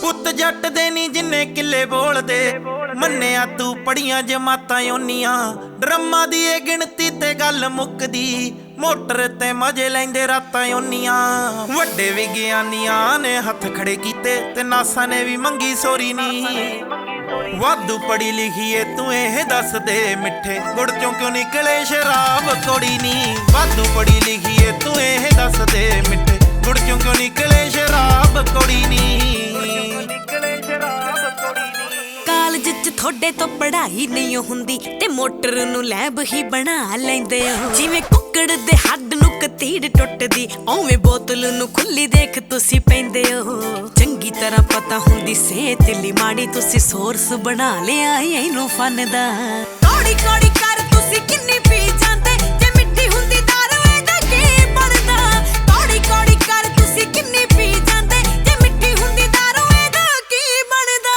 पुत जट दे नी जिन्ने किले बोल दे मन्निया तू पढ़ियां जमातां ओनियां ड्रम्मां दी ए गिणती ते गल मुकदी मोटर ते मजे लैंदे रातां ओनियां वड्डे विग्यानियां ने हथ खड़े कीते ते नासा ने भी मंगी सोरी नी वाधू पढ़ी लिखी है तू ये दस दे मिठे गुड़ चों क्यों निकले शराब कोड़ी नी वाधू पढ़ी लिखी है तू ये दस दे मिठे गुड़ चों क्यों निकले शराब कोड़ी नी ਕਾਲਜ ਚ ਥੋੜੇ ਤੋਂ ਪੜ੍ਹਾਈ ਨਹੀਂ ਹੁੰਦੀ ਤੇ ਮੋਟਰ ਨੂੰ ਲੈਬ ਹੀ ਬਣਾ ਲੈਂਦੇ ਹੋ ਜਿਵੇਂ ਕੁੱਕੜ ਦੇ ਹੱਡ ਨੂੰ ਕਤੀੜ ਟੁੱਟਦੀ ਓਵੇਂ ਬੋਤਲ ਨੂੰ ਖੁੱਲੀ ਦੇਖ ਤੁਸੀਂ ਪੈਂਦੇ ਹੋ ਚੰਗੀ ਤਰ੍ਹਾਂ ਪਤਾ ਹੁੰਦੀ ਸਿਹਤ ਲਈ ਮਾੜੀ ਤੁਸੀਂ ਸੋਰਸ ਬਣਾ ਲਿਆ ਇਹਨੂੰ ਫਨ ਦਾ ਕੌੜੀ ਕੌੜੀ ਕਰ ਤੁਸੀਂ ਕਿੰਨੀ ਪੀ ਜਾਂਦੇ ਜੇ ਮਿੱਠੀ ਹੁੰਦੀ ਦਾਰੂ ਇਹਦਾ ਕੀ ਬਣਦਾ ਕੌੜੀ ਕੌੜੀ ਕਰ ਤੁਸੀਂ ਕਿੰਨੀ ਪੀ ਜਾਂਦੇ ਜੇ ਮਿੱਠੀ ਹੁੰਦੀ ਦਾਰੂ ਇਹਦਾ ਕੀ ਬਣਦਾ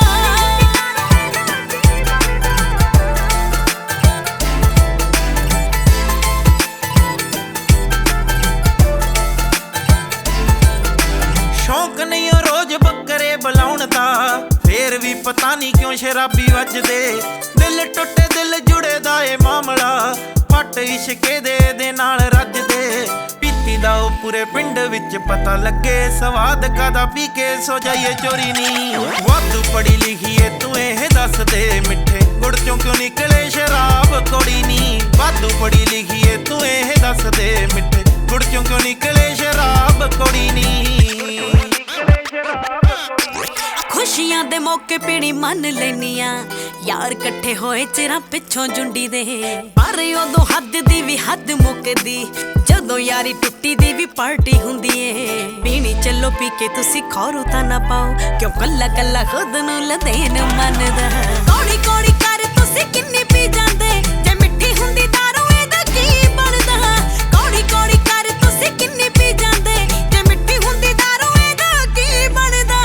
शौक नहीं रोज बकरे बुलाउण दा फिर भी पता नहीं क्यों शराबी वजदे दिल टुटे दिल जुड़े दा ए मामला पट इश्के दे नाल रजदे पीती दा ओ पूरे पिंड विच पता लगे स्वाद कादा पी के सो जाइए चोरी नी वाधू पढ़ी लिखी है तू ये दस दे मिठे गुड़ चों क्यों निकले शराब कोड़ी नी वाधू पढ़ी लिखी है तू ये दस दे मिठे गुड़ चों क्यों निकले शराब कोड़ी नी खुशियां दे मौके पीड़ी मन लेनिया यार कट्ठे होए चिरा पिछों जुंडी दे पर उदों हद दी भी हद मुकदी जदों यारी टुट्टी दी भी पार्टी हुंदी है पीनी चलो पी के तुसी खौरू ता ना पाओ क्यों कल्ला कल्ला खुद नूं लदेन मनदा कौड़ी कौड़ी कर तुसी किन्नी पी जांदे जे मिठी हुंदी दारू एदा की बनदा कौड़ी कौड़ी कर तुसी किन्नी पी जांदे जे मिठी हुंदी दारू एदा की बनदा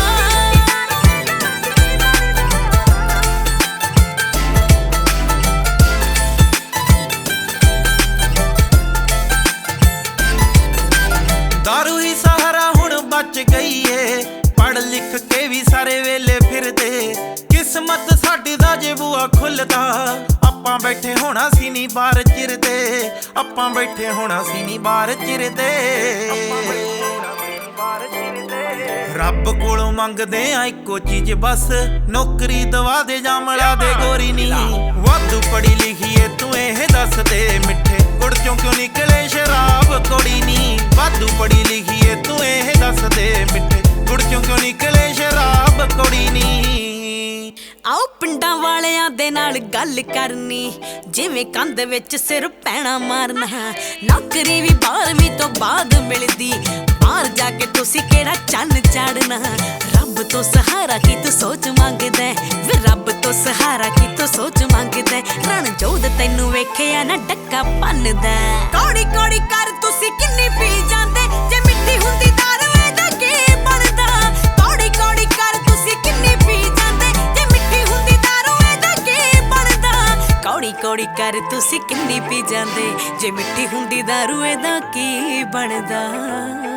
दारू ही सहारा हुण बच गई है पढ़ लिख के भी सारे वेले फिरदे किस्मत साडी दा जे बूआ खुलदा आपां बैठे होना सी नी बाहर चिरदे आपां बैठे होना सी नी बाहर चिरदे रब कोलों मंगदे आ इक्को चीज बस नौकरी दवा दे जामला दे गोरी नी वाधू पढ़ी लिखी है तू ये दस दे मिठे गुड़ चों क्यों निकले शराब कोड़ी नी वाधू पढ़ी लिखी है तू ये दस दे मिठे गुड़ चों क्यों निकले शराब कोड़ी नी आओ पिंडां वालियां दे नाल गल करनी जिवें कंध विच सिर पैणा मारना नौकरी भी 12वीं तो बाद मिलदी बाहर जाके तुसी केड़ा चन्न चाड़ना रब तो सहारा की तू सोच मंगदा वे रब तो सहारा की तू सोच मंगदा रणजोध तैनू वेखिया ना डक्का भन्नदा कौड़ी कौड़ी कर तुसी किन्नी पी जांदे जे मिट्टी हुंदी दारू एदा की बनदा कौड़ी कौड़ी कर तुसी किन्नी पी जांदे जे मिट्टी हुंदी दारू एदा की बनदा कौड़ी कौड़ी कर तुसी किन्नी पी जांदे जे मिट्टी हुंदी दारू एदा की बनदा।